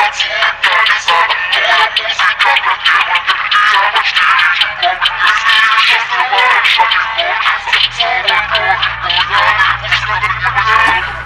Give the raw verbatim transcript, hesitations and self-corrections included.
танцует танец ада. Твоя музыка пропела мир, и я почти вижу пробы. Если еще скрываешь, а приходится целой кровью. Гуляй, пусть это не понятно.